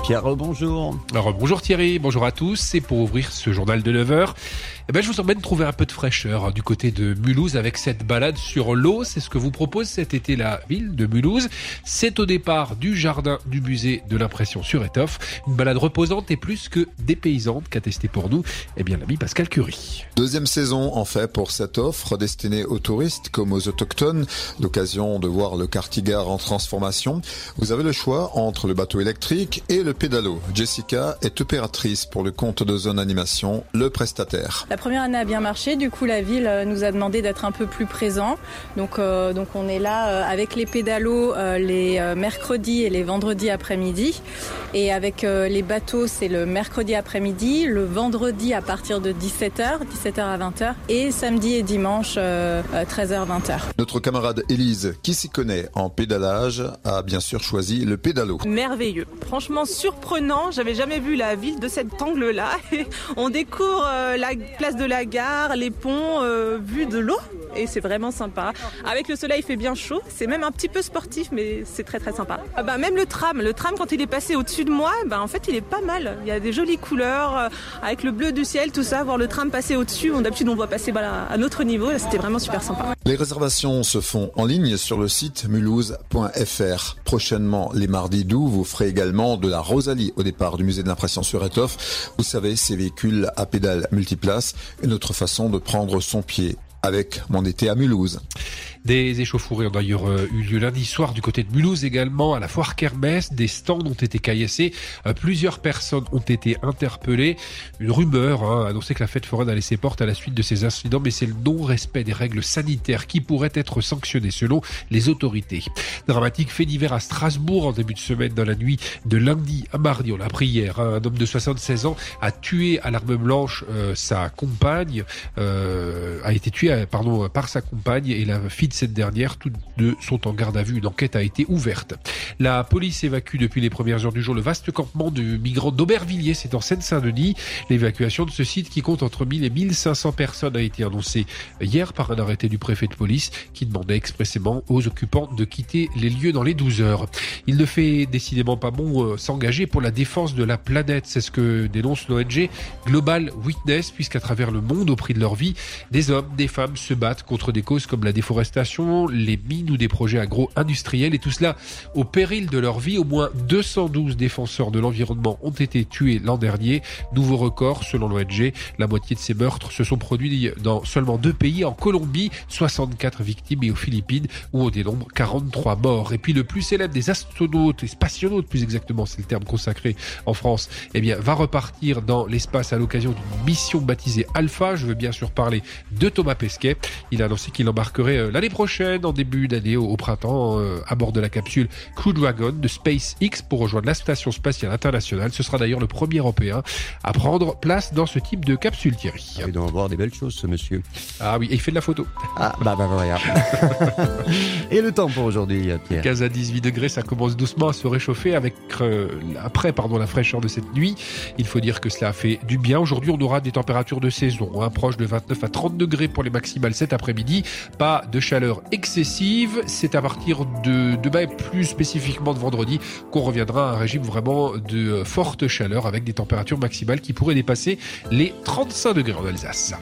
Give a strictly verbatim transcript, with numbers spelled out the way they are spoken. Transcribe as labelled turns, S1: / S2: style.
S1: Pierre, bonjour.
S2: Alors, bonjour Thierry, bonjour à tous. Et pour ouvrir ce journal de neuf heures, eh ben, je vous emmène trouver un peu de fraîcheur du côté de Mulhouse avec cette balade sur l'eau. C'est ce que vous propose cet été la ville de Mulhouse. C'est au départ du jardin du musée de l'impression sur Étoffe. Une balade reposante et plus que dépaysante qu'a testé pour nous eh bien, l'ami Pascal Curie.
S3: Deuxième saison en fait pour cette offre destinée aux touristes comme aux autochtones. L'occasion de voir le Cartigare en transformation. Vous avez le choix entre le bateau électrique et le pédalo. Jessica est opératrice pour le compte de Zone Animation, le prestataire.
S4: La première année a bien marché, du coup la ville nous a demandé d'être un peu plus présent. Donc, euh, donc on est là euh, avec les pédalos euh, les euh, mercredis et les vendredis après-midi. Et avec euh, les bateaux, c'est le mercredi après-midi, le vendredi à partir de dix-sept heures, dix-sept heures à vingt heures, et samedi et dimanche euh, treize heures, vingt heures.
S3: Notre camarade Élise, qui s'y connaît en pédalage, a bien sûr choisi le pédalo.
S5: Merveilleux, franchement surprenant, j'avais jamais vu la ville de cet angle-là. On découvre euh, la place de la gare, les ponts, euh, vue de l'eau, et c'est vraiment sympa. Avec le soleil, il fait bien chaud, c'est même un petit peu sportif, mais c'est très très sympa. Ah bah, même le tram, le tram quand il est passé au-dessus de moi, bah, en fait il est pas mal. Il y a des jolies couleurs, euh, avec le bleu du ciel, tout ça, voir le tram passer au-dessus, on, d'habitude on voit passer bah, à notre niveau, là, c'était vraiment super sympa.
S3: Les réservations se font en ligne sur le site mulhouse point f r. Prochainement, les mardis d'août, vous ferez également de la Rosalie au départ du musée de l'impression sur Étoffe. Vous savez, ces véhicules à pédales multiplaces, une autre façon de prendre son pied. Avec mon été à Mulhouse.
S2: Des échauffourées ont d'ailleurs eu lieu lundi soir du côté de Mulhouse également, à la foire Kermesse. Des stands ont été caillassés, plusieurs personnes ont été interpellées. Une rumeur hein, annonçait que la fête foraine a laissé porte à la suite de ces incidents, mais c'est le non-respect des règles sanitaires qui pourrait être sanctionné selon les autorités. Dramatique fait divers à Strasbourg en début de semaine, dans la nuit de lundi à mardi, on l'a appris hier. Hein, un homme de soixante-seize ans a tué à l'arme blanche euh, sa compagne, euh, a été tué pardon, par sa compagne et la fille de cette dernière. Toutes deux sont en garde à vue. Une enquête a été ouverte. La police évacue depuis les premières heures du jour le vaste campement de migrants d'Aubervilliers. C'est en Seine-Saint-Denis. L'évacuation de ce site qui compte entre mille et mille cinq cents personnes a été annoncée hier par un arrêté du préfet de police qui demandait expressément aux occupants de quitter les lieux dans les douze heures. Il ne fait décidément pas bon euh, s'engager pour la défense de la planète. C'est ce que dénonce l'O N G Global Witness, puisqu'à travers le monde, au prix de leur vie, des hommes, des femmes se battent contre des causes comme la déforestation, les mines ou des projets agro-industriels, et tout cela au péril de leur vie. Au moins deux cent douze défenseurs de l'environnement ont été tués l'an dernier. Nouveau record selon l'O N G. La moitié de ces meurtres se sont produits dans seulement deux pays, en Colombie, soixante-quatre victimes, et aux Philippines où on dénombre quarante-trois morts. Et puis le plus célèbre des astronautes, et spationautes plus exactement, c'est le terme consacré en France, eh bien, va repartir dans l'espace à l'occasion d'une mission baptisée Alpha. Je veux bien sûr parler de Thomas Pesquet. Il a annoncé qu'il embarquerait l'année prochaine, en début d'année, au printemps, à bord de la capsule Crew Dragon de SpaceX pour rejoindre la station spatiale internationale. Ce sera d'ailleurs le premier Européen à prendre place dans ce type de capsule, Thierry.
S1: Il doit avoir des belles choses, ce monsieur.
S2: Ah oui, et il fait de la photo.
S1: Ah, bah, bah, voilà. Et le temps pour aujourd'hui, Pierre?
S2: quinze à dix-huit degrés, ça commence doucement à se réchauffer avec, euh, après, pardon, la fraîcheur de cette nuit. Il faut dire que cela a fait du bien. Aujourd'hui, on aura des températures de saison, hein, proches de vingt-neuf à trente degrés pour les maximales cet après-midi. Pas de chaleur excessive. C'est à partir de demain, plus spécifiquement de vendredi, qu'on reviendra à un régime vraiment de forte chaleur avec des températures maximales qui pourraient dépasser les trente-cinq degrés en Alsace.